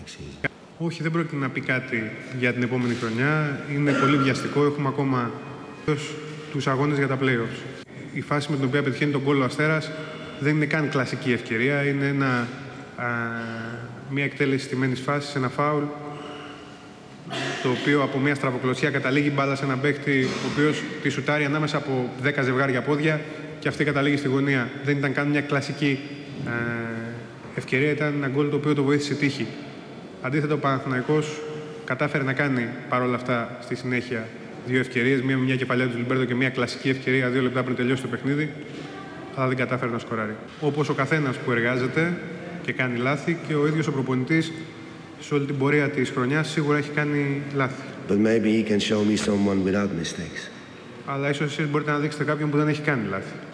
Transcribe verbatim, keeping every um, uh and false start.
next season. Όχι, δεν πρόκειται να πει κάτι για την επόμενη χρονιά. Είναι πολύ βιαστικό. Έχουμε ακόμα τους αγώνες για τα play-offs. Η φάση με την οποία πετυχαίνει τον γκολ ο Αστέρας δεν είναι καν κλασική ευκαιρία. Είναι ένα, α, μια εκτέλεση στημένης φάσης, ένα φάουλ, το οποίο από μια στραβοκλωτσιά καταλήγει μπάλα σε έναν παίκτη, ο οποίος τη σουτάρει ανάμεσα από δέκα ζευγάρια πόδια και αυτή καταλήγει στη γωνία. Δεν ήταν καν μια κλασική α, ευκαιρία, ήταν ένα γκολ το οποίο το βοήθησε τύχη. Αντίθετα, ο Παναθηναϊκός κατάφερε να κάνει παρόλα αυτά στη συνέχεια δύο ευκαιρίες, μία με μια κεφαλιά του Λιμπέρτο και μια κλασική ευκαιρία δύο λεπτά πριν τελειώσει το παιχνίδι, αλλά δεν κατάφερε να σκοράρει. Όπως ο καθένας που εργάζεται και κάνει λάθη, και ο ίδιος ο προπονητής σε όλη την πορεία της χρονιάς σίγουρα έχει κάνει λάθη. But maybe he can show me someone without mistakes. Αλλά ίσως εσείς μπορείτε να δείξετε κάποιον που δεν έχει κάνει λάθη.